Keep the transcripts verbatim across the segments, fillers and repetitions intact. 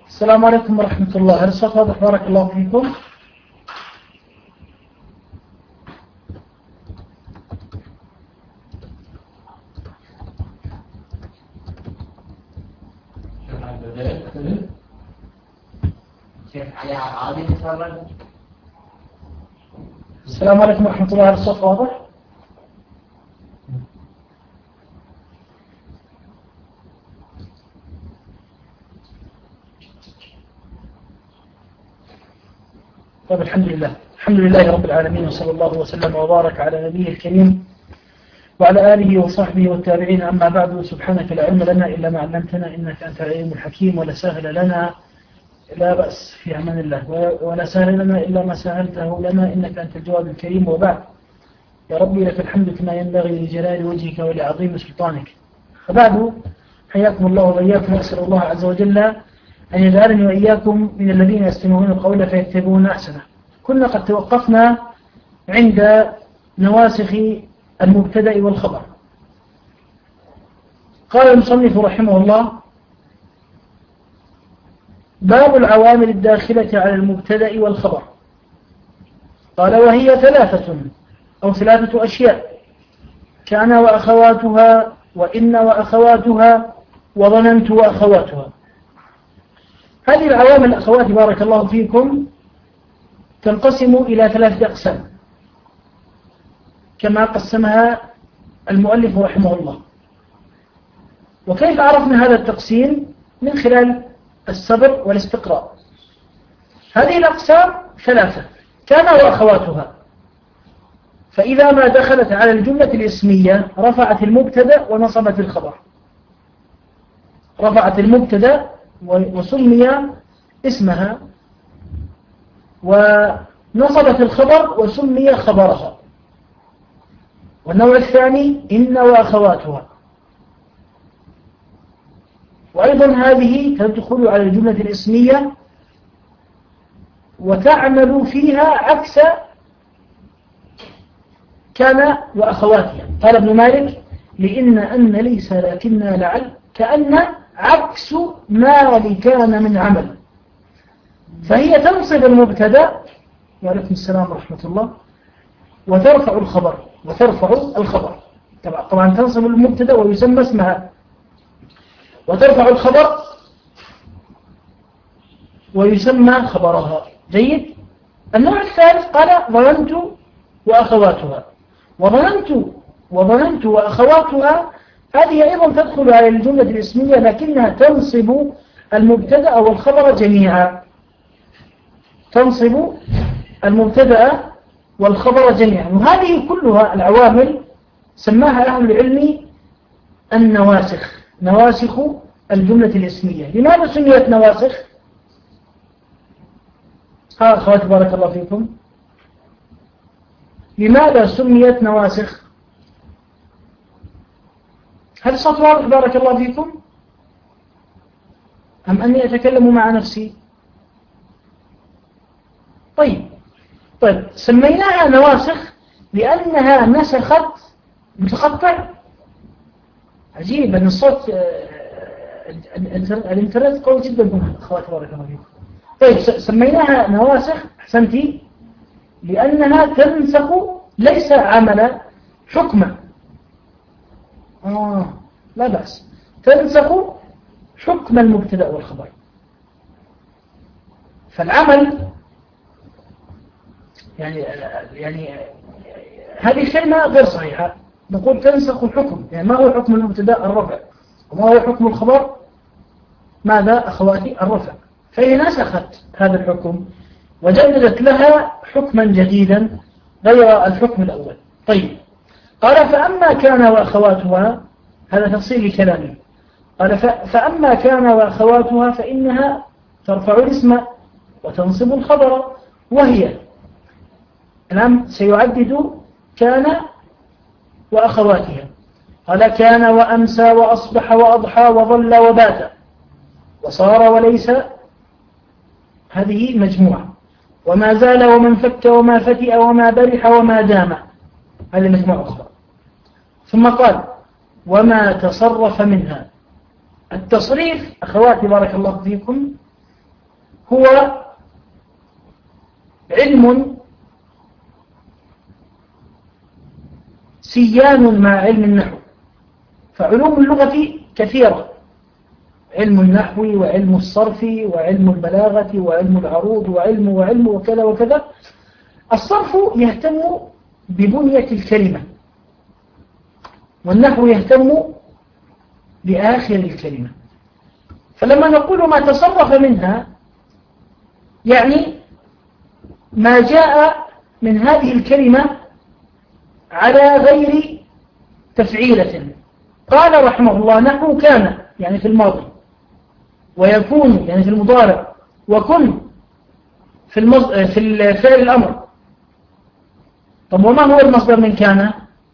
السلام عليكم ورحمة الله. هل الصوت واضح؟ بارك الله فيكم. السلام عليكم ورحمة الله. هل الصوت واضح؟ طيب، الحمد لله الحمد لله رب العالمين، وصلى الله وسلم وبارك على نبيه الكريم وعلى آله وصحبه والتابعين. أما بعد، سبحانك لا علم لنا إلا ما علمتنا إنك أنت العليم الحكيم، ولا سهل لنا لا بأس في أمان الله، ولا سهل لنا إلا ما سهلته لنا إنك أنت الجواد الكريم. وبعد، يا ربي لك الحمد كما ينبغي لجلال وجهك ولعظيم سلطانك. فبعد، حياكم الله وإياكم، أسأل الله عز وجل أن يجعلني وإياكم من الذين يستمعون القول فيتبعون أحسنه. كنا قد توقفنا عند نواسخ المبتدأ والخبر. قال المصنف رحمه الله: باب العوامل الداخلة على المبتدأ والخبر. قال: وهي ثلاثة أو ثلاثة أشياء: كان وأخواتها، وإن وأخواتها، وظننت وأخواتها. هذه العوامل أخواتي بارك الله فيكم تنقسم إلى ثلاثة أقسام كما قسمها المؤلف رحمه الله. وكيف عرفنا هذا التقسيم؟ من خلال الصبر والاستقراء. هذه الأقسام ثلاثة: كان وأخواتها، فإذا ما دخلت على الجملة الاسمية رفعت المبتدأ ونصبت الخبر. رفعت المبتدأ وسمي اسمها، ونصبت الخبر وسمي خبرها. والنوع الثاني إن وأخواتها، وأيضا هذه تدخل على الجملة الاسمية وتعمل فيها عكس كان وأخواتها. قال ابن مالك: لإن أن ليس لكننا لعل كأن عكس ما لكان من عمل. فهي تنصب المبتدأ، وعليكم السلام ورحمة الله، وترفع الخبر وترفع الخبر طبعا تنصب المبتدأ ويسمى اسمها، وترفع الخبر ويسمى خبرها. جيد. النوع الثالث قال: ظننت وأخواتها. وظننت وظننت وأخواتها هذه أيضا تدخل على الجملة الاسمية، لكنها تنصب المبتدأ والخبر جميعا. تنصب المبتدأ والخبر جميعا. وهذه كلها العوامل سماها أهل العلم النواسخ، نواسخ الجملة الاسمية. لماذا سميت نواسخ؟ ها أخواتي بارك الله فيكم، لماذا سميت نواسخ؟ هل الصوت واضح بارك الله فيكم؟ أم أني أتكلم مع نفسي؟ طيب طيب سميناها نواسخ لأنها نسخت متقطع. عجيب أن الصوت الانترنت قوي جدا أخواتي بارك الله فيكم. طيب سميناها نواسخ أحسنتي لأنها تنسخ ليس عمل حكما. آه لا بأس، تنسخ حكم المبتدأ والخبر. فالعمل يعني يعني هذه كلمة غير صحيحة. نقول تنسخ الحكم، يعني ما هو حكم المبتدأ؟ الرفع. وما هو حكم الخبر؟ ماذا أخواتي؟ الرفع. فهي نسخت هذا الحكم وجددت لها حكما جديدا غير الحكم الأول. طيب، قال: فأما كان وأخواتها، هذا تفصيل كلامي. قال: فأما كان وأخواتها فإنها ترفع الاسم وتنصب الخبر، وهي الآن سيعدد كان وأخواتها. قال: كان وأمسى وأصبح وأضحى وظل وبات وصار وليس، هذه مجموعة. وما زال ومن فك وما فتئ وما برح وما دام، هذه مجموعة أخرى. ثم قال: وما تصرف منها. التصريف أخواتي بارك الله فيكم هو علم سيان مع علم النحو. فعلوم اللغة كثيرة، علم النحو وعلم الصرف وعلم البلاغة وعلم العروض وعلم وعلم وكذا وكذا. الصرف يهتم ببنية الكلمة، والنحو يهتم بآخر الكلمة. فلما نقول ما تصرف منها يعني ما جاء من هذه الكلمة على غير تفعيلة. قال رحمه الله: نحو كان يعني في الماضي، ويكون يعني في المضارع، وكن في المص... في الفعل الأمر. طب وما هو المصدر من كان؟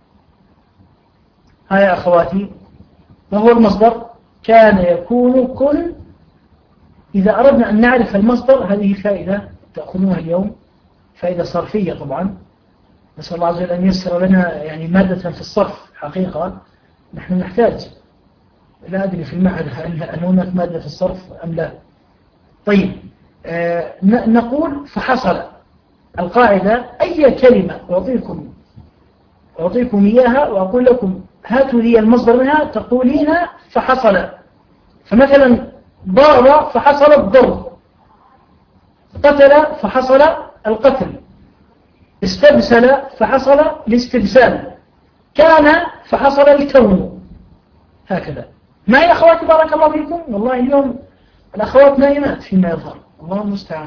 ها يا أخواتي، ما هو المصدر؟ كان، يكون، كن. إذا أردنا أن نعرف المصدر، هذه فائدة تأخذونها اليوم، فائدة صرفية طبعا. نسأل الله عز وجل أن ييسر لنا يعني مادة في الصرف. حقيقة نحن نحتاج، لا أدري في المعهد هل هناك مادة في الصرف أم لا. طيب، آه نقول فحصل. القاعدة: أي كلمة أعطيكم أعطيكم إياها وأقول لكم هاتوا لي المصدر منها، تقولين فحصل. فمثلا ضرب فحصل الضرب، قتل فحصل القتل، استبسل فحصل الاستبسال، كان فحصل الكون. هكذا. ما يا أخواتي بارك الله فيكم؟ والله اليوم الأخوات نائمات فيما يظهر، الله المستعان.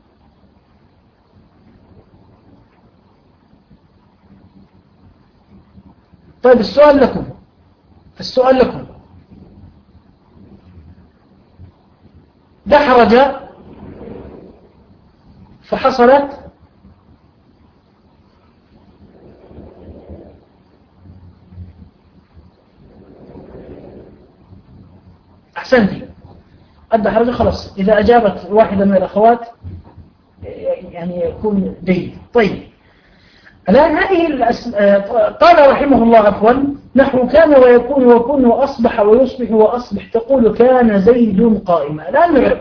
طيب السؤال لكم السؤال لكم دحرج فحصلت أحسنتي. الدحرج خلاص، إذا أجابت واحدة من الأخوات يعني يكون جيد. طيب الآن هذه الأس... قال رحمه الله عفوا: نحو كان ويكون وكن وأصبح ويصبح وأصبح. تقول كان زيد قائما. الآن نعرف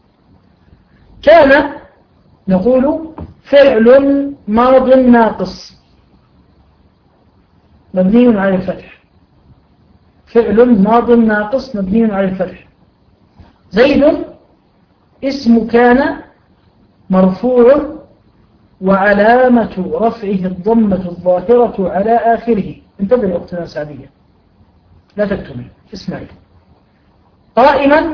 كان، نقول فعل ماض ناقص مبني على الفتح. فعل ماض ناقص مبني على الفتح. زيد اسم كان مرفوع وعلامة رفعه الضمة الظاهرة على آخره. انتبه أختنا سعدية، لا تكتمي، اسمعي. قائما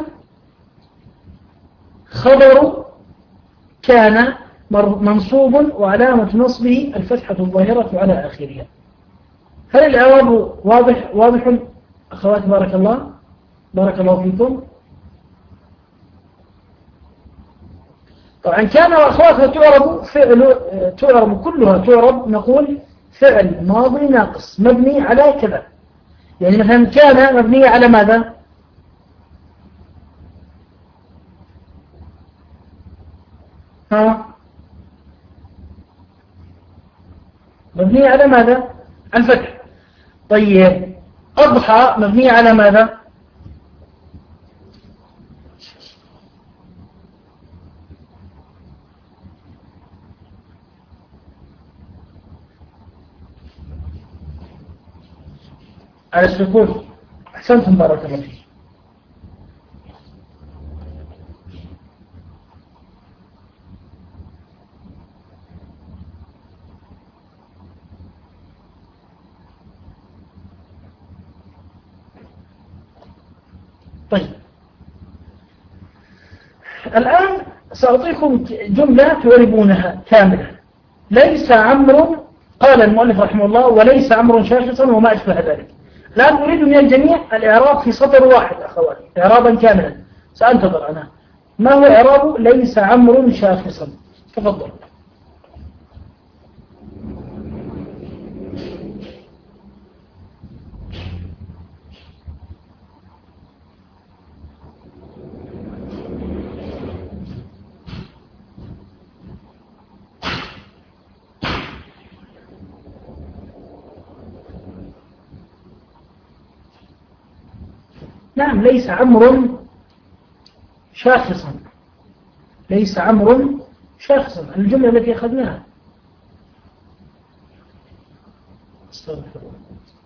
خبر كان منصوب وعلامة نصبه الفتحة الظاهرة على آخرها. هل الإعراب واضح واضح أخوات؟ بارك الله بارك الله فيكم. طبعا كان وأخواتها تعرب فعل تعرب كلها تعرب نقول فعل ماضي ناقص مبني على كذا. يعني مثلا كان مبني على ماذا؟ ها مبني على ماذا؟ الفتح. طيب أضحى مبني على ماذا؟ على السكون. أحسنتم بارك الله فيك. طيب الآن سأعطيكم جملة تعربونها كاملة. ليس عمرو، قال المؤلف رحمه الله: وليس عمرو شاخصا وما أشبه ذلك. الآن أريد من الجميع الإعراب في سطر واحد أخواتي، إعرابا كاملا. سأنتظر أنا. ما هو إعراب ليس عمرو شاخصا؟ تفضل. نعم، ليس عمرو شاخصا. ليس عمرو شخصا، الجملة التي أخذناها. استغفر الله.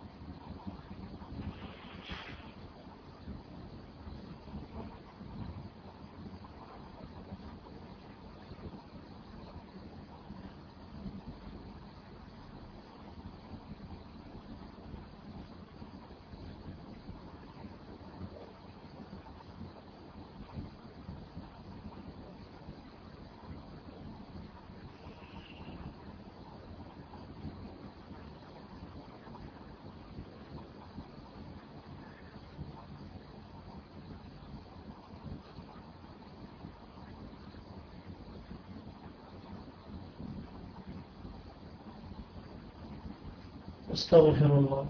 استغفر الله.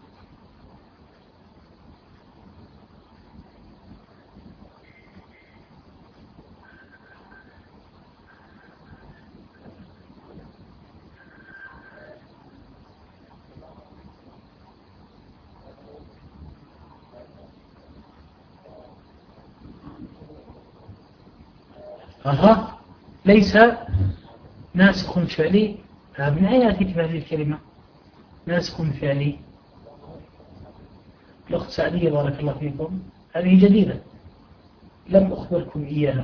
أها، ليس ناسخ فعلي. من أين أتيت بهذه الكلمة؟ ناسخ فعلي. الأخت سعدية بارك الله فيكم، هذه جديدة لم أخبركم إياها.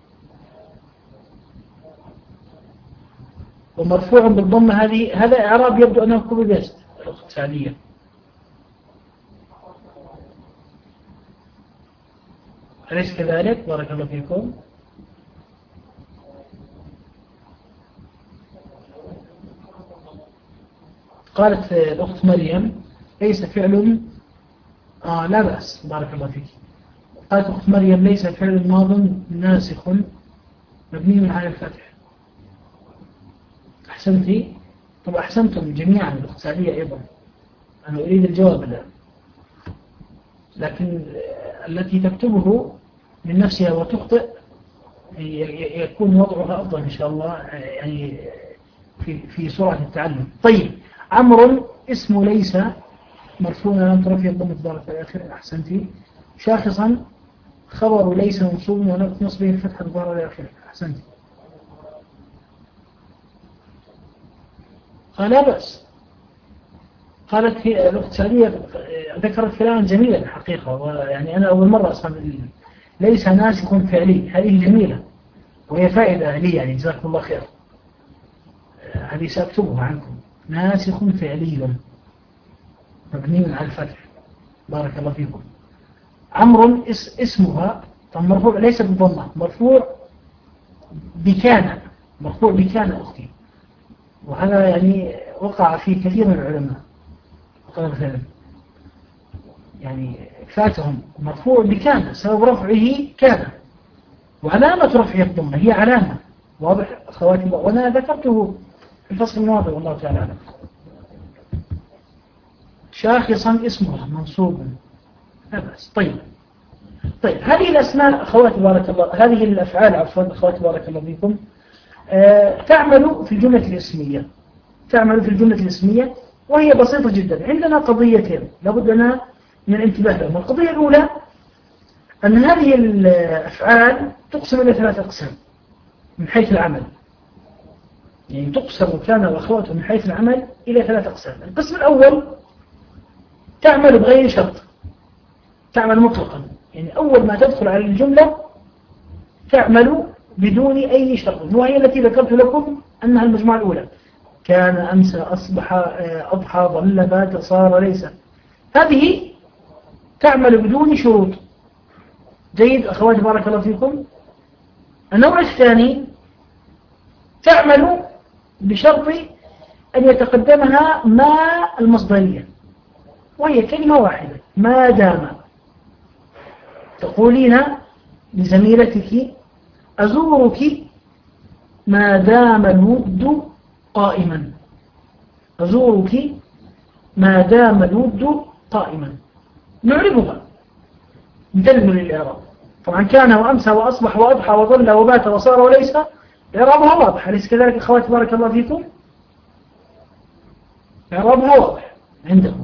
ومرفوع بالضمة، هذه هذا إعراب يبدو أنه كوبي بيست. الأخت سعدية أليس كذلك؟ بارك الله فيكم. قالت الأخت مريم ليس فعل آه لا بأس بارك الله فيك. قالت الأخت مريم ليس فعل ماض ناسخ مبني على الفتح. أحسنتي. طب أحسنتم جميعا. الأخت سعدية أيضا. أنا أريد الجواب الآن، لكن التي تكتبه من نفسها وتخطئ يكون وضعها أفضل إن شاء الله، يعني في في سرعة التعلم. طيب، عمرو اسم ليس مرفوع لم ترفع الضمة الضارة في الآخر. أحسنتي. شاخصا خبر ليس منصوب ونقص نصبه الفتحة الضارة في الآخر. أحسنتي. قال لا بأس. قالت هي الأخت سعدية ذكرت كلاما جميلا الحقيقة، ويعني أنا أول مرة أسمع ليس ناسخ فعلي، هذه جميلة وهي فائدة لي، يعني جزاكم الله خير. هذه سأكتبها عنكم. ناسخ فعلي مبني على الفتح. بارك الله فيكم. عمرو اس اسمها مرفوع ليس بالضمة، مرفوع بكان، مرفوع بكان أختي، وهذا يعني وقع فيه كثير من العلماء. مثلا يعني فاتهم مرفوع بكان، سبب رفعه كان، وعلامة رفعه الضمة هي علامة. واضح أخواتي؟ وأنا ذكرته في الفصل الماضي والله تعالى أعلم. شاخصا اسمها منصوب لا بأس. طيب طيب هذه الأسماء أخواتي بارك الله، هذه الأفعال عفوا أخواتي بارك الله فيكم، آه تعمل في الجملة الاسمية، تعمل في الجملة الاسمية وهي بسيطة جدا. عندنا قضيتين لابد لنا من الانتباه لهم. القضية الأولى أن هذه الأفعال تقسم إلى ثلاثة أقسام من حيث العمل، يعني تقسم كان وأخواته من حيث العمل إلى ثلاثة أقسام. القسم الأول تعمل بغير شرط، تعمل مطلقا، يعني أول ما تدخل على الجملة تعمل بدون أي شرط، وهي التي ذكرت لكم أنها المجموعة الأولى: كان، أمس، أصبح، أضحى، ظل، بات، صار، ليس. هذه تعمل بدون شروط. جيد أخواتي بارك الله فيكم. النوع الثاني تعمل بشرط أن يتقدمها ما المصدرية، وهي كلمة واحدة: ما دام. تقولين لزميلتك: أزورك ما دام الود قائما. أزورك ما دام الود قائما. نعربها مثل للإعراب. طبعا كان وأمسى وأصبح وأضحى وظل وبات وصار وليس إعرابها واضح، أليس كذلك أخواتي بارك الله فيكم؟ إعرابها واضح عندكم.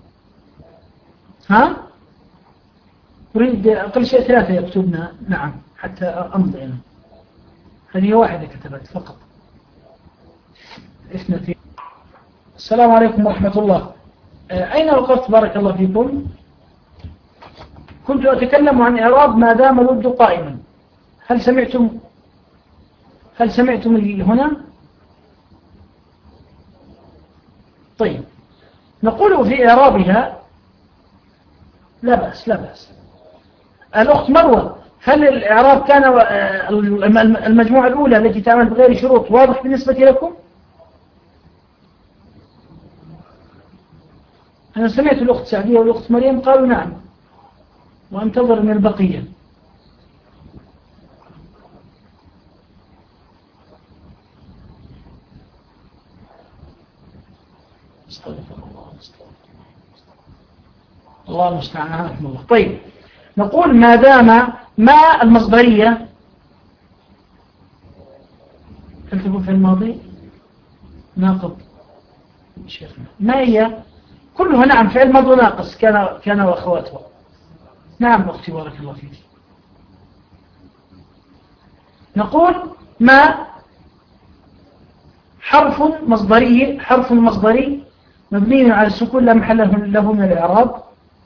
ها؟ أريد أقل شيء ثلاثة يكتبنا. نعم. حتى أمضي أنا. هذه واحدة كتبت فقط. اثنتين. السلام عليكم ورحمة الله. أين وقفت بارك الله فيكم؟ كنت أتكلم عن إعراب ما دام الود قائما. هل سمعتم هل سمعتم لي هنا؟ طيب، نقول في إعرابها لا بأس لا بأس. الأخت مروة، هل الإعراب كان المجموعة الأولى التي تعمل بغير شروط واضح بالنسبة لكم؟ أنا سمعت الأخت سعدية والأخت مريم قالوا نعم، وانتظر من البقية. الله المستعان. عنكم الله. طيب، نقول ما دام ما المصدرية هل تكون في الماضي ناقض شيخنا؟ ما هي كلها؟ نعم، فعل ماضي ناقص كان كان واخواتها. نعم اختي بارك الله فيك. نقول ما حرف مصدري حرف مصدري مبني على السكون لا محل له من الإعراب،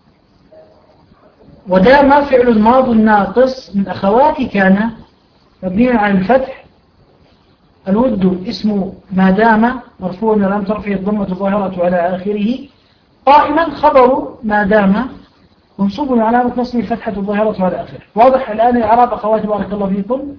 ودام فعل ماض ناقص من أخوات كان مبني على الفتح. الود اسم ما دام مرفوع لم ترفع الضمة الظاهرة على آخره، قائما خبر ما دام منصوب علامة نصب الفتحة الظاهرة على آخره. واضح الآن الإعراب أخواتي بارك الله فيكم؟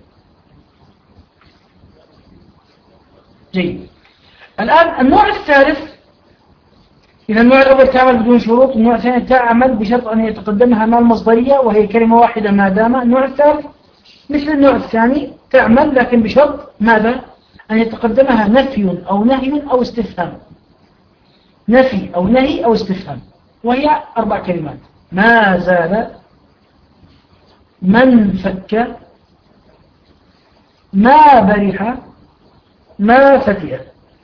جيد. الآن النوع الثالث، إذا النوع الأول تعمل بدون شروط، النوع الثاني تعمل بشرط أن يتقدمها ما المصدرية وهي كلمة واحدة ما دام. النوع الثالث مثل النوع الثاني تعمل لكن بشرط ماذا؟ أن يتقدمها نفي أو نهي أو استفهام. نفي أو نهي أو استفهام، وهي أربع كلمات: ما زال، من فك، ما برح، ما فتئ.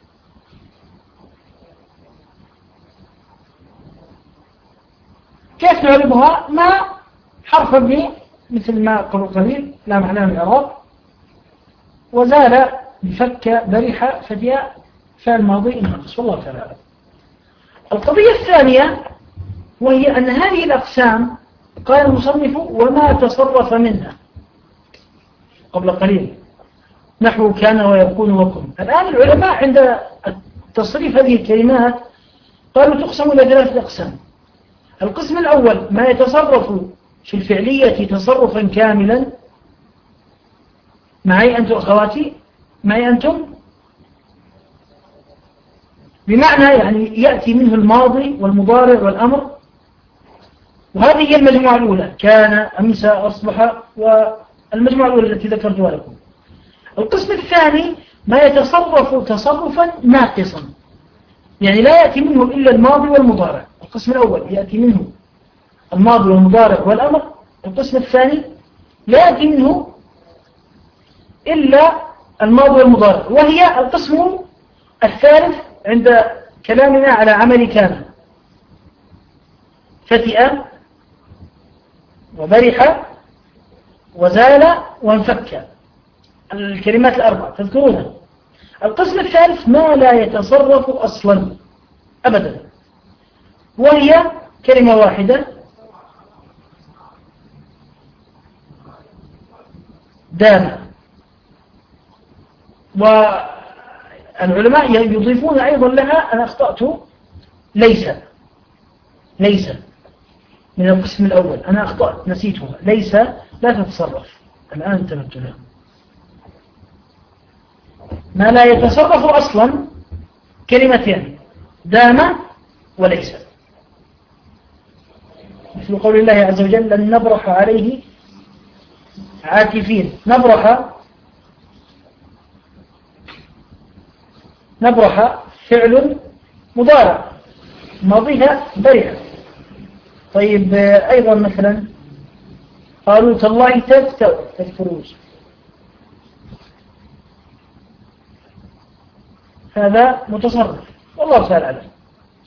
كيف نعربها؟ ما حرف ابني مثل ما قبل قليل لا معنى من الإعراب، وزال بفك برح فتئ فعل ماضي ناقص. والله تعالى. القضية الثانية وهي أن هذه الأقسام قال المصنف وما تصرف منها قبل قليل، نحو كان ويكون وكن. الآن العلماء عند تصريف هذه الكلمات قالوا تقسم إلى ثلاثة أقسام. القسم الأول ما يتصرف في الفعلية تصرفا كاملا. معي أنتم أخواتي؟ معي أنتم؟ بمعنى يعني يأتي منه الماضي والمضارع والأمر، وهذه هي المجموعة الأولى: كان، أمسى، أصبح، والمجموعة الأولى التي ذكرتها لكم. القسم الثاني ما يتصرف تصرفا ناقصا، يعني لا يأتي منه إلا الماضي والمضارع. القسم الأول يأتي منه الماضي والمضارع والأمر. القسم الثاني لا يأتي منه إلا الماضي والمضارع، وهي القسم الثالث عند كلامنا على عمل كان: فتئ وبرح وزال وانفك. الكلمات الأربع تذكرونها. القسم الثالث ما لا يتصرف أصلا أبدا، وهي كلمة واحدة: دام. والعلماء يضيفون أيضا لها: أنا أخطأت، ليس ليس من القسم الأول، أنا أخطأت نسيتها، ليس لا تتصرف. الآن انتبهت لها. ما لا يتصرف أصلا كلمتين: دام وليس. مثل قول الله عز وجل: لن نبرح عليه عاكفين. نبرح نبرح فعل مضارع ماضيها برح. طيب أيضا مثلا قالوا تالله تفتو تذكروش، هذا متصرف. والله تعالى أعلم.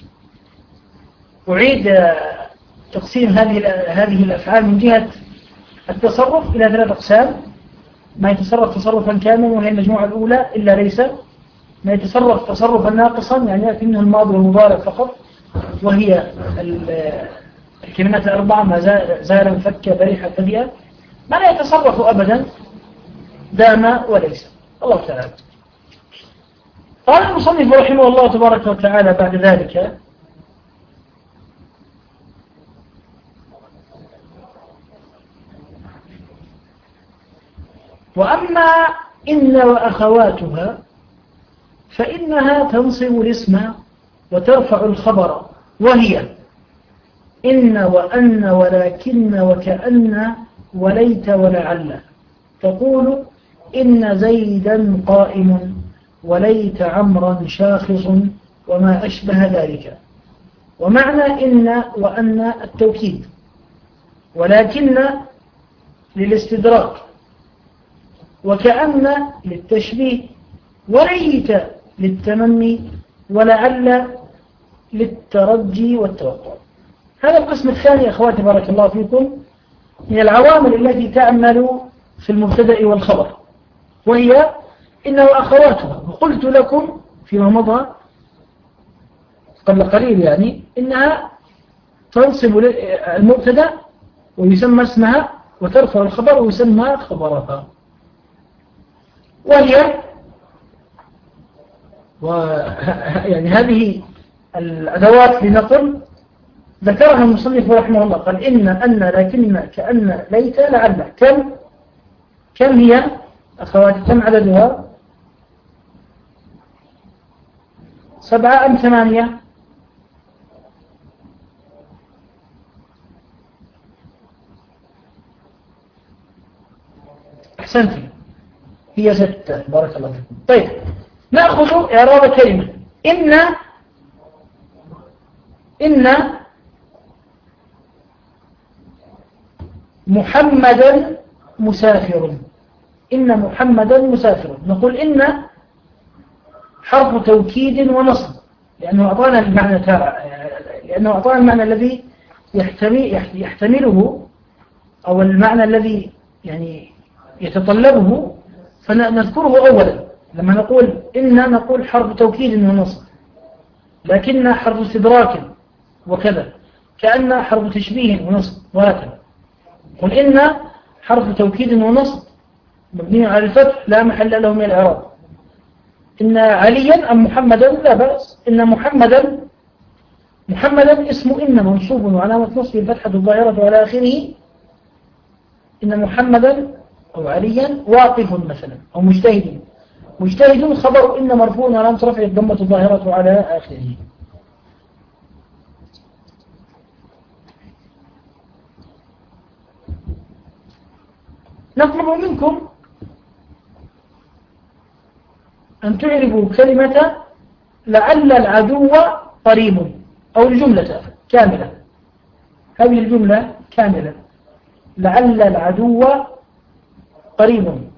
أعيد تقسيم هذه هذه الأفعال من جهة التصرف إلى ثلاث أقسام: ما يتصرف تصرفا كاملا وهي المجموعة الأولى إلا ليس، ما يتصرف تصرفا ناقصا يعني يأتي منه الماضي والمضارع فقط وهي الكلمات الأربعة: ما زال، فك، بريح، فبيئة، ما لا يتصرف أبدا دام وليس. الله تعالى. قال المصنف رحمه الله تبارك وتعالى بعد ذلك: وأما إن وأخواتها فإنها تنصب الاسم وترفع الخبر، وهي إن وأن ولكن وكأن وليت ولعل. تقول: إن زيدا قائم، وليت عمرا شاخص، وما أشبه ذلك. ومعنى إن وأن التوكيد، ولكن للاستدراك، وكأن للتشبيه، وليت للتمني، ولعل للترجي والتوقع. هذا القسم الثاني أخواتي بارك الله فيكم من العوامل التي تعمل في المبتدأ والخبر، وهي إن وأخواتها. وقلت لكم فيما مضى قبل قليل يعني إنها تنصب المبتدأ ويسمى اسمها، وترفع الخبر ويسمى خبرها. وهي و يعني هذه الأدوات لنقل ذكرها المصنف رحمه الله. قال: إن، أن، لكن، كأن، ليت، لعل. كم كم هي أخواتي؟ كم عددها؟ سبعة أم ثمانية؟ أحسنتي، هي ستة. بارك الله فيكم. طيب، نأخذ إعراب كلمة إن. إن محمدا مسافر. إن محمدا مسافر. نقول إن حرف توكيد ونصب، لأنه أعطانا المعنى لأنه أعطانا المعنى الذي يحتمله أو المعنى الذي يعني يتطلبه، فنذكره أولا. لما نقول إن نقول حرف توكيد ونصب، لكن حرف استدراك وكذا، كأن حرف تشبيه ونصب وهكذا. قل إن حرف توكيد ونصب مبني على الفتح لا محل له من الإعراب. إن عليا أم محمدا لا بأس. إن محمدا محمدا اسم إن منصوب وعلامة نصبه الفتحة الظاهرة على آخره. إن محمدا أو عليا واقف مثلا أو مجتهد. مجتهد خبر إن مرفوع وعلامة رفعه الضمة الظاهرة على آخره. نطلب منكم أن تعرفوا كلمة لعل العدو قريب، أو الجملة كاملة. هذه الجملة كاملة: لعل العدو قريب.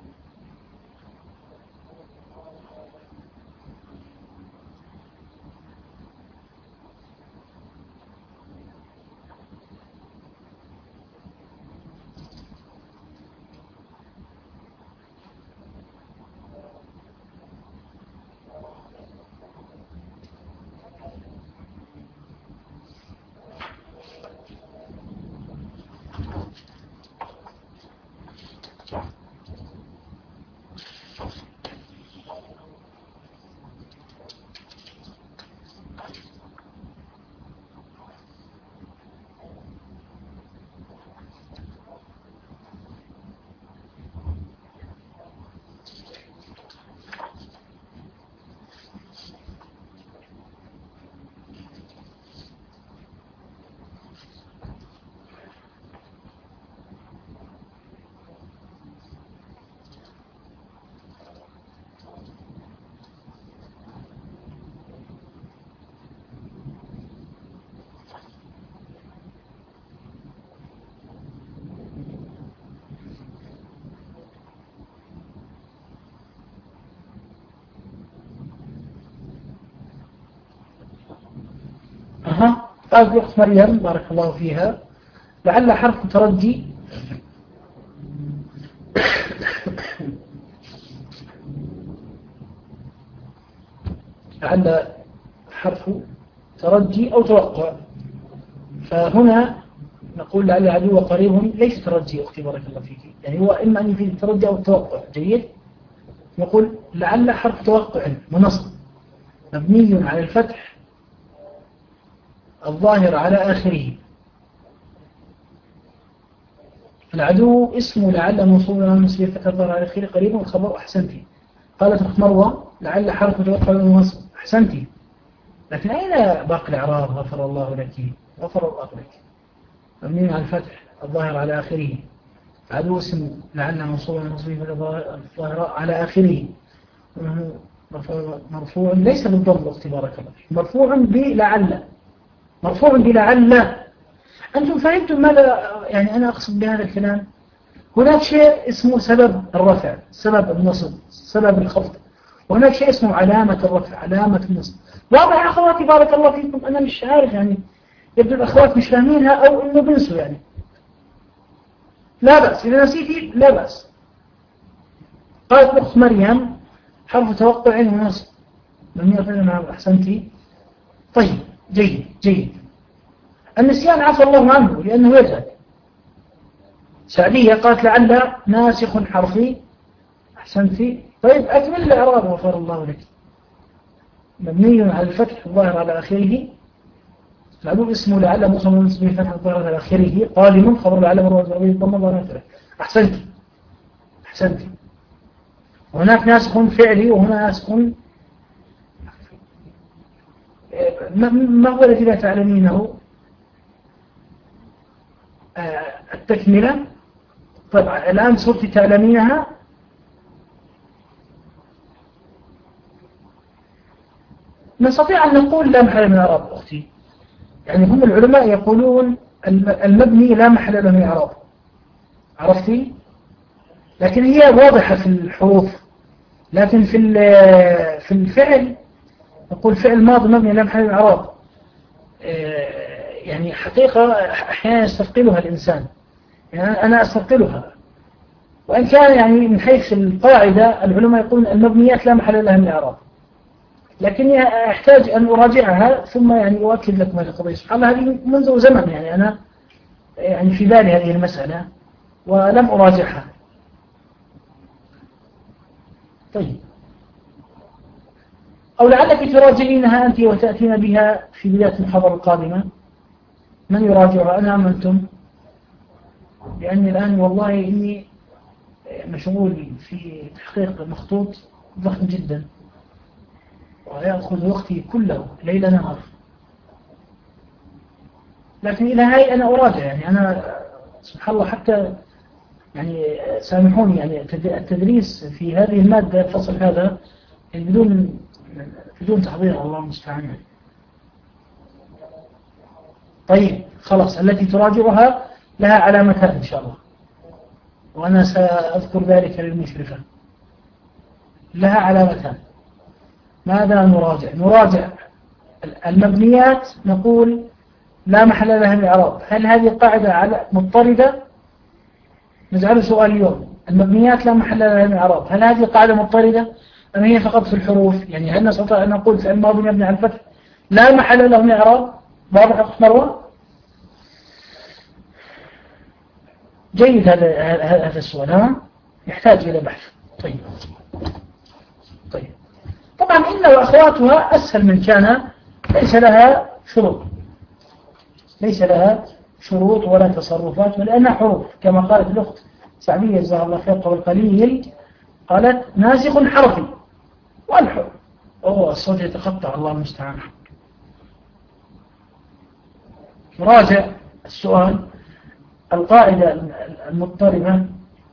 أها، قالت الأخت مريم بارك الله فيها: لعل حرف ترجي لعل حرف ترجي أو توقع، فهنا نقول لعل العدو قريب ليس ترجي أختي بارك الله فيك، يعني هو إما أن يفيد الترجي أو التوقع. جيد. نقول لعل حرف توقع منصب مبني على الفتح الظاهر على آخره. العدو اسمه لعل موصول على نصب الفتح الظاهر على آخره قريب والخبر أحسنتي. قالت أخت مروة لعل حرف توقع منصب. أحسنتي، لكن أين باقي الإعراب؟ غفر الله لك، غفر الله لك. مبني على الفتح الظاهر على آخره، عدو اسم لعل موصول على نصب الظاهر على آخره، مرفوع ليس بالضم أختي بارك الله فيك، مرفوع بلعل، مرفوع بلعل. أنتم فهمتم ماذا يعني أنا أقصد بهذا الكلام؟ هناك شيء اسمه سبب الرفع، سبب النصب، سبب الخفض، وهناك شيء اسمه علامة الرفع، علامة النصب. واضح أخواتي بارك الله فيكم؟ أنا مش عارف يعني، يبدو الأخوات مش فاهمينها أو إنه بنسوا يعني. لا بأس، إذا نسيتي لا بأس. قالت أخت مريم حرف توقع ونصب لم يفعل مع أحسنتي. طيب جيد جيد. النسيان عفى الله عنه لأنه يجهل. سعدية قالت لعل ناسخ حرفي. أحسنتي. طيب أكمل الإعراب غفر الله لك. مبني على الفتح الظاهر على آخره، العدو اسمه لعل مصمم نصبه فتح الظاهر على آخره، قادم خبر لعل مروة العربية ضم ظاهر. أحسنتي أحسنتي. هناك ناسخ فعلي وهنا ناسخ ما هو الذي لا تعلمينه؟ التكملة. طبعا الآن صرت تعلمينها. نستطيع أن نقول لا محل من الإعراب أختي، يعني هم العلماء يقولون المبني لا محل له من الإعراب، عرفتي؟ لكن هي واضحة في الحروف، لكن في في الفعل نقول فعل ماضي مبني لا محل له من الإعراب. يعني حقيقة أحيانا يستثقلها الإنسان، يعني أنا أستثقلها، وإن كان يعني من حيث القاعدة العلماء يقولون المبنيات لا محل لها من الإعراب، لكني أحتاج أن أراجعها ثم يعني أؤكد لكم هذه القضية. سبحان الله هذه منذ زمن يعني أنا يعني في بالي هذه المسألة ولم أراجعها. طيب، أو لعلك تراجعينها أنت وتأتين بها في بداية المحاضرة القادمة. من يراجعها؟ أنا أم أنتم؟ لأني الآن والله إني مشغول في تحقيق مخطوط ضخم جدا ويأخذ وقتي كله ليل نهار، لكن إلى هاي أنا أراجع يعني أنا سبحان الله حتى يعني سامحوني يعني التدريس في هذه المادة الفصل هذا يعني بدون بدون تحضير، الله المستعان. طيب خلاص، التي تراجعها لها علامتان إن شاء الله، وأنا سأذكر ذلك للمشرفة. لها علامتان. ماذا نراجع؟ نراجع المبنيات، نقول لا محل لها من الإعراب. هل هذه قاعدة على مضطردة؟ نجعل سؤال اليوم. المبنيات لا محل لها من الإعراب، هل هذه قاعدة مضطردة أم هي فقط في الحروف؟ يعني هل نستطيع أن نقول في الماضي مبني على الفتح لا محل له من الإعراب؟ واضح يا أخت مروة؟ جيد هذا هذا السؤال، ها؟ يحتاج إلى بحث. طيب طيب طبعا إن وأخواتها أسهل من كان، ليس لها شروط، ليس لها شروط ولا تصرفات، ولأنها حروف كما قالت الأخت سعدية جزاها الله خير قبل قليل، قالت ناسخ حرفي والحر. أوه الصوت يتقطع، الله المستعان. نراجع السؤال. القاعدة المضطربة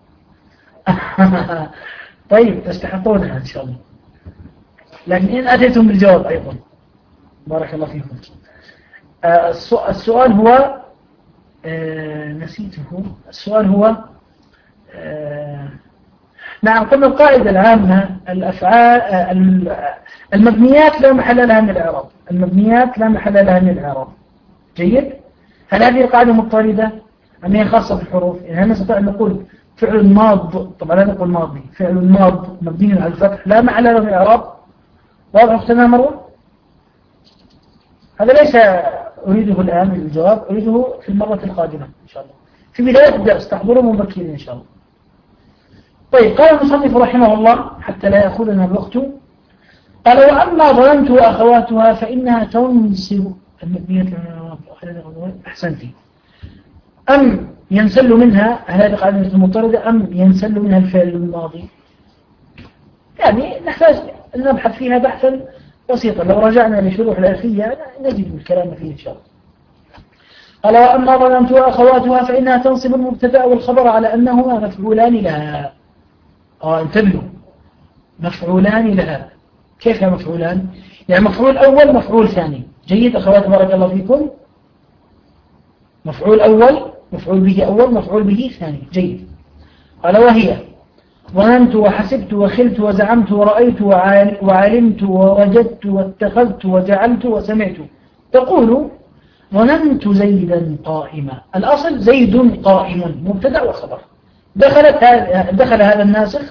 طيب تستحقونها إن شاء الله، لكن إن أتيتم بالجواب أيضا بارك الله فيكم. آه السؤال هو آه نسيته. السؤال هو آه نعم، قلنا القاعدة العامة الأفعال آه المبنيات لا محل لها من الإعراب. المبنيات لا محل لها من الإعراب. جيد. هل هذه القاعدة مضطردة أم هي خاصة بالحروف؟ يعني هل نستطيع أن نقول فعل ماض، طبعا لا نقول ماضي، فعل ماض مبني على الفتح لا محل له من الإعراب؟ واضح أختنا مروة؟ هذا ليس أريده الآن الجواب، أريده في المرة القادمة إن شاء الله، في بداية الدرس تحضروا مبكرين إن شاء الله. طيب قال المصنف رحمه الله حتى لا يأخذنا الوقت، قال وأما ظننت وأخواتها فإنها تنصب المبنية أحسنتي، أم ينسل منها هذه قاعدة المطردة أم ينسل منها الفعل الماضي، يعني نحتاج أن نبحث فيها بحثا بسيطا، لو رجعنا لشروح الألفية نجد الكلام فيه إن شاء الله. قال وأما ظننت وأخواتها فإنها تنصب المبتدأ والخبر على أنهما مفعولان لها. آه انتبهوا، مفعولان لها. كيف مفعولان؟ يعني مفعول أول مفعول ثاني. جيد أخوات بارك الله فيكم. مفعول أول مفعول به أول مفعول به ثاني. جيد. قال وهي ظننت وحسبت وخلت وزعمت ورأيت وعلمت ووجدت واتخذت وجعلت وسمعت. تقول ظننت زيدا قائما. الأصل زيد قائم مبتدأ وخبر. دخلت دخل هذا الناسخ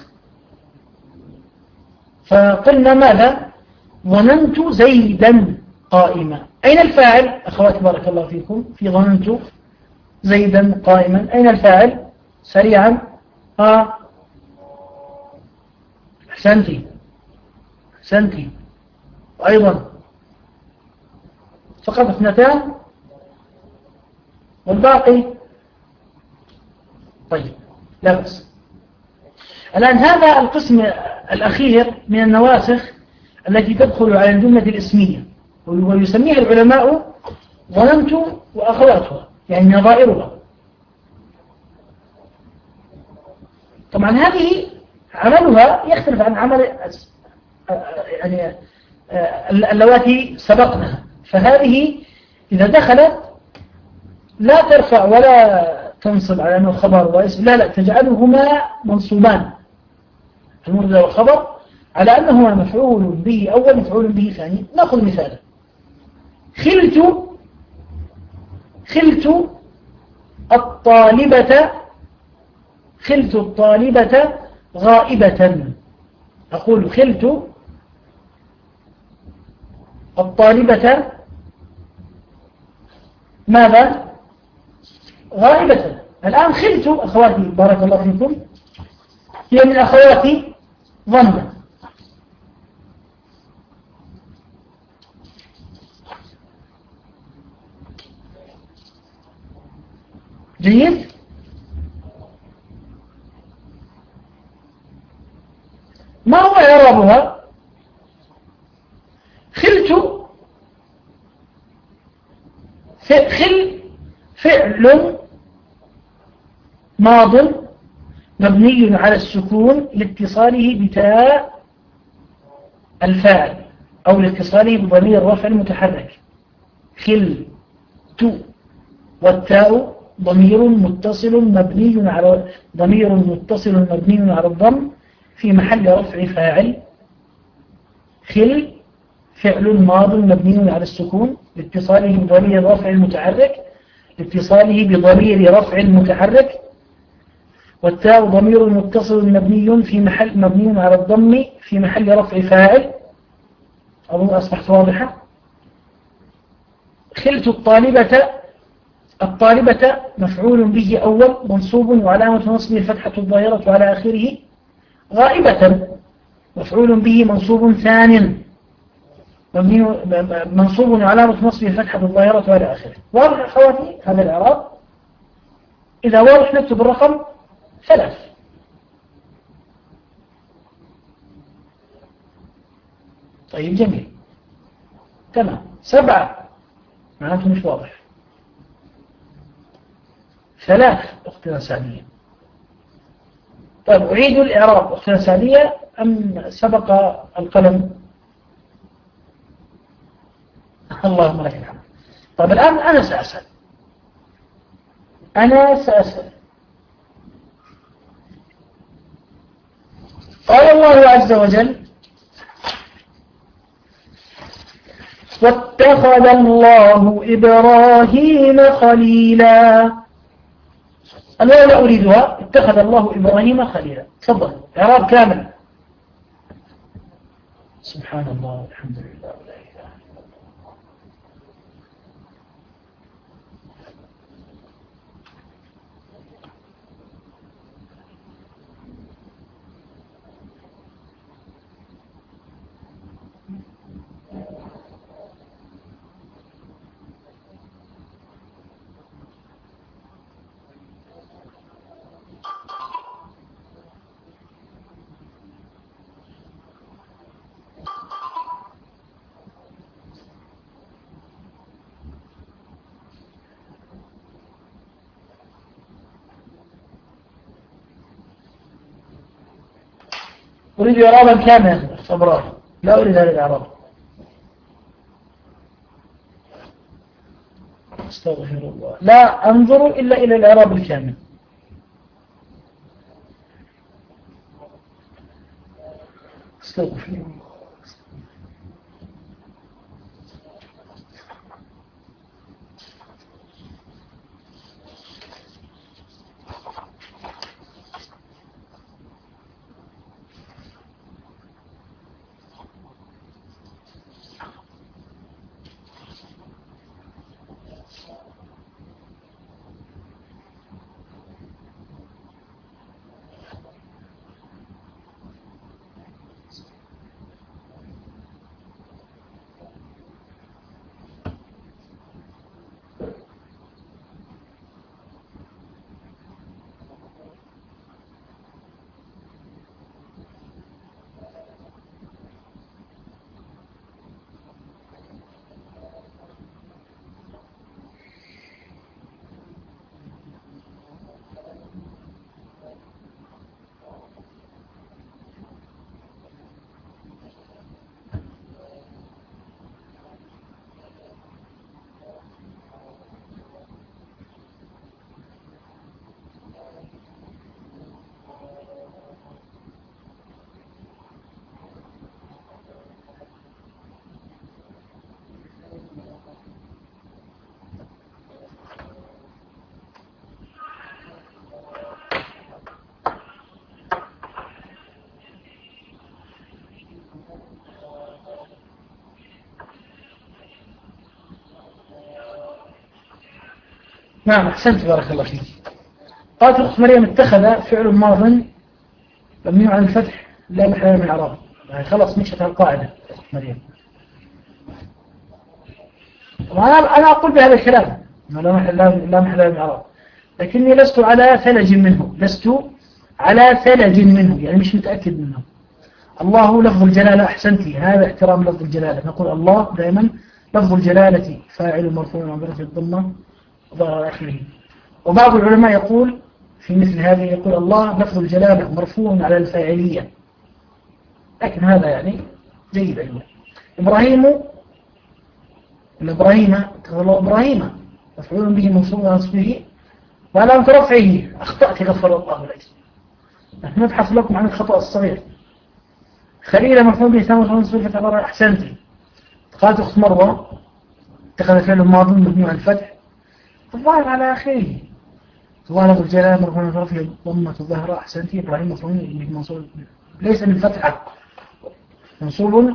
فقلنا ماذا؟ ظننت زيدا قائما. أين الفاعل أخواتي بارك الله فيكم في ظننت زيدا قائما؟ أين الفاعل؟ سريعا. آه أحسنتي أحسنتي وأيضا فقط اثنتان والباقي. طيب لا بأس. الآن هذا القسم الأخير من النواسخ التي تدخل على الجملة الاسمية ويسميها العلماء ظننت وأخواتها، يعني نظائرها. طبعا هذه عملها يختلف عن عمل يعني اللواتي سبقنا، فهذه إذا دخلت لا ترفع ولا تنصب على أنه خبر واسم، لا لا تجعلهما منصوبان المبتدأ والخبر على أنهما مفعول به أول مفعول به ثاني. نأخذ مثالا. خلت خلت الطالبة خلت الطالبة غائبة. أقول خلت الطالبة ماذا؟ غائبة. الآن خلت أخواتي بارك الله فيكم هي من أخواتي ظن. جيد. ما هو إعرابها؟ خلت خل فعل ماض مبني على السكون لاتصاله بتاء الفاعل أو لاتصاله بضمير الرفع المتحرك. خلت والتاء ضمير متصل مبني على ضمير متصل مبني على الضم في محل رفع فاعل. خل فعل ماض مبني على السكون لاتصاله بضمير الرفع المتحرك لاتصاله بضمير رفع متحرك، والتاء ضمير متصل مبني في محل مبني على الضم في محل رفع فاعل. أظن أصبحت واضحة. خلت الطالبة الطالبة مفعول به أول منصوب وعلامة نصبه الفتحة الظاهرة على آخره. غائبة مفعول به منصوب ثان منصوب وعلامة نصبه الفتحة الظاهرة على آخره. واضح أخواتي هذا الإعراب؟ إذا واضح نكتب الرقم ثلاث. طيب جميل تمام. سبعة معناته مش واضح. ثلاث أختنا سعدية. طيب أعيد الإعراب أختنا سعدية أم سبق القلم؟ اللهم لك الحمد. طيب الآن أنا سأسأل أنا سأسأل قال الله عز وجل واتخذ الله إبراهيم خليلا. أنا لا أريدها. اتخذ الله إبراهيم خليلا. تفضل إعراب كامل. سبحان الله والحمد لله ولا إله إلا الله. أريد إعرابا كاملا أبرار، لا أريد هذا الإعراب. استغفر الله، لا أنظر إلا إلى الإعراب الكامل. استغفر الله. نعم أحسنت بارك الله فيك. قالت أخت مريم اتخذ فعل ماض مبني على الفتح لا محل من الإعراب، يعني خلاص مشت القاعدة أخت مريم. وأنا أنا أقول بهذا الكلام لا محل لا محل من الإعراب، لكني لست على ثلج منه، لست على ثلج منه يعني مش متأكد منه. الله لفظ الجلالة أحسنتي، هذا احترام لفظ الجلالة، نقول الله دائما لفظ الجلالة فاعل مرفوع وعبارة الضمة ظهر آخره. وبعض العلماء يقول في مثل هذه يقول الله لفظ الجلالة مرفوع على الفاعلية، لكن هذا يعني جيد أيضا. إبراهيم إبراهيم إبراهيم مفعول به منصوب على نصبه وعلامة رفعه أخطأت غفر الله لك، نحن نبحث لكم عن الخطأ الصغير. خليل مفعول به ثاني منصوب فتعبر أحسنتي. قالت أخت مروة اتخذ فعل ماضي مبني على الفتح الظاهر على آخره، ظاهر لفظ الجلالة مرفوع على رفعه ضمة الظهر أحسنتي. إبراهيم مفعول به منصوب ليس من فتحة، منصوب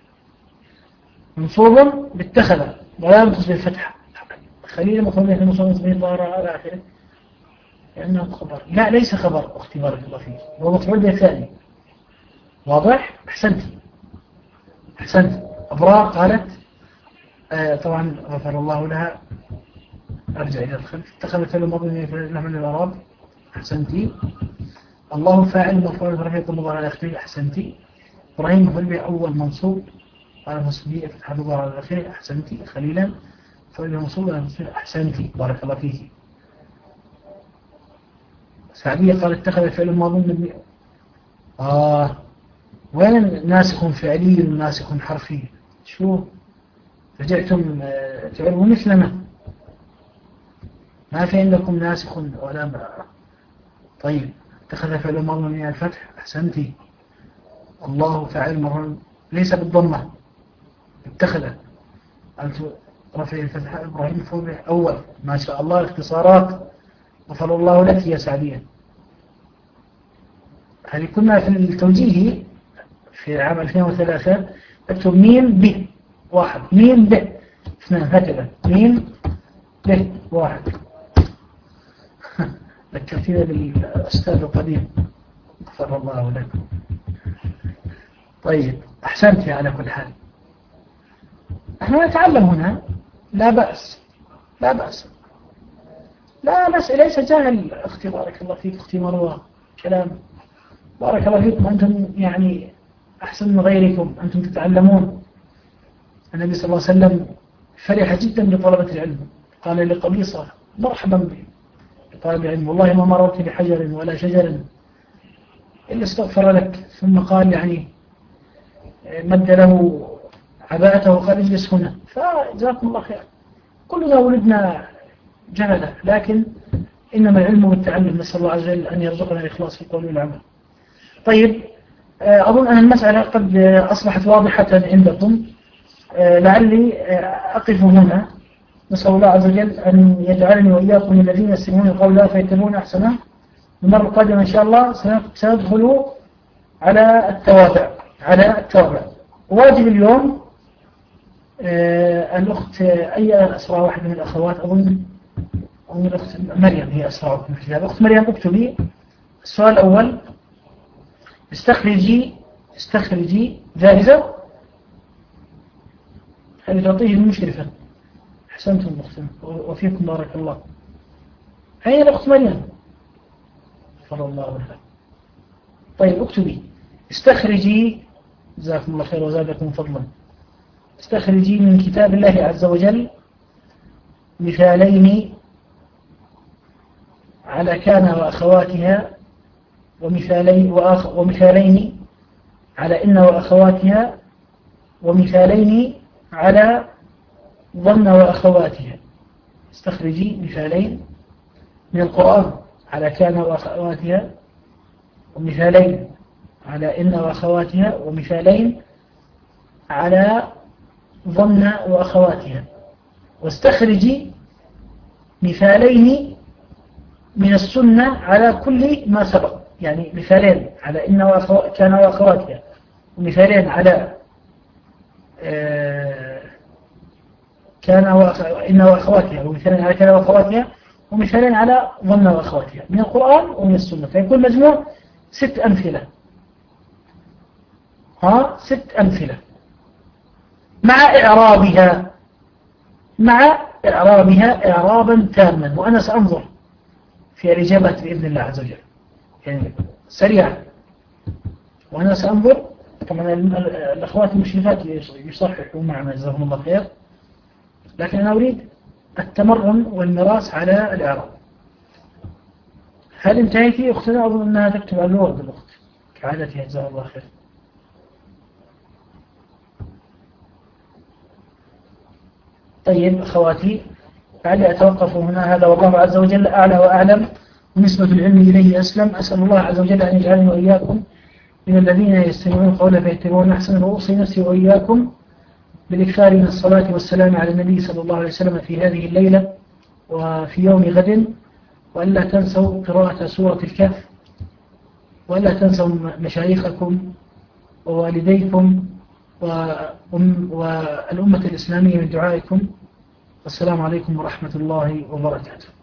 منصوب باتخذ ولا ينقص بالفتحة. خليل مفعول به منصوب به ظهر على آخره لأنه خبر، لا ليس خبر أختي بارك الله فيك، هو مفعول به ثاني. واضح؟ أحسنتي أحسنت. أبرار قالت آه طبعا غفر الله لها، أرجع إلى الخلف. اتخذ فعل ماضي من الإعراب أحسنتي. الله فاعل مفعول به رفيع مضارع على آخره أحسنتي. إبراهيم مفعول به أول منصوب على نصبه فتح مضارع على آخره أحسنتي. خليلا فعل منصوب على نصبه أحسنتي بارك الله فيك. سعدية قال اتخذ فعل ماضي من آه وين ناسخ فعلي وناسخ حرفي؟ شو رجعتم آه تعرفوا مثلنا، ما في عندكم ناسخ ولا ما. طيب اتخذ فعل ماضي من الفتح أحسنتي. الله فاعل مرة ليس بالضمة اتخذ أنت رفع الفتح. إبراهيم مفعول به أول، ما شاء الله الاختصارات غفر الله لك يا سعدية. هذه كنا في التوجيه في عام ألفين وثلاثة اكتب ميم ب واحد ميم ب اثنان هكذا ميم ب واحد. ذكرتنا بالأستاذ القديم غفر الله لكم. طيب أحسنت على كل حال. نحن نتعلم هنا لا بأس لا بأس لا بس ليس جاهل أختي بارك الله فيك أختي مروة كلام بارك الله فيكم. أنتم يعني أحسن من غيركم، أنتم تتعلمون. النبي صلى الله عليه وسلم فرح جدا بطلبة العلم، قال لقبيصة مرحبا بطالب العلم والله ما مررت بحجر ولا شجر إلا استغفر لك ثم قال يعني مد له عباءته وقال اجلس هنا، فجزاكم الله خير. كلنا ولدنا جهلة، لكن إنما العلم والتعلم، نسأل الله عز وجل أن يرزقنا الإخلاص في القول والعمل. طيب، أظن أن المسألة قد أصبحت واضحة عندكم، لعلي أقف هنا. نسأل الله عز وجل أن يجعلني وإياكم من الذين يستمعون القول فيتبعون أحسنه. المرة القادمة إن شاء الله سندخل على التوابع على التوابع واجب اليوم. الأخت أي أسرع واحد من الأخوات، أظن أظن الأخت مريم هي أسرع في الكتاب. أخت مريم اكتبي السؤال الأول. استخرجي استخرجي جائزة هذه تعطيه المشرفة. أحسنتم أختنا وفيكم بارك الله. أين الأخت مريم؟ غفر الله لها. طيب اكتبي استخرجي، جزاكم الله خير وزادكم فضلا، استخرجي من كتاب الله عز وجل مثالين على كان وأخواتها، ومثالين وآخ ومثالين على إن وأخواتها، ومثالين على ظن وأخواتها. استخرجي مثالين من القرآن على كان وأخواتها، ومثالين على إن وأخواتها، ومثالين على ظن وأخواتها. واستخرجي مثالين من السنة على كل ما سبق، يعني مثالين على إن وأخو... كان وأخواتها، ومثالين على آه... كان وأخ... إن وأخواتها، ومثالين على كان وأخواتها، ومثالين على ظن وأخواتها من القرآن ومن السنة. فيكون مجموع ست أمثلة. ها ست أمثلة مع إعرابها مع إعرابها إعرابا تاما. وأنا سأنظر في الإجابات بإذن الله عز وجل، يعني سريعا، وأنا سأنظر. طبعا الأخوات المشرفات يصححوا معنا جزاهم الله خير، لكن أنا أريد التمرن والمراس على الإعراب. هل انتهيتي أختنا؟ أظن أنها تكتب على الورد الأخت كعادتها جزاها الله خير. طيب أخواتي، لعلي أتوقف هنا. هذا والله عز وجل أعلى وأعلم، ونسبة العلم إليه أسلم. أسأل الله عز وجل أن يجعلني وإياكم من الذين يستمعون القول فيتبعون أحسنه. وأوصي نفسي وإياكم بالإكثار من الصلاة والسلام على النبي صلى الله عليه وسلم في هذه الليلة وفي يوم غد، وألا تنسوا قراءة سورة الكهف، وألا تنسوا مشايخكم ووالديكم والأمة الإسلامية من دعائكم. والسلام عليكم ورحمة الله وبركاته.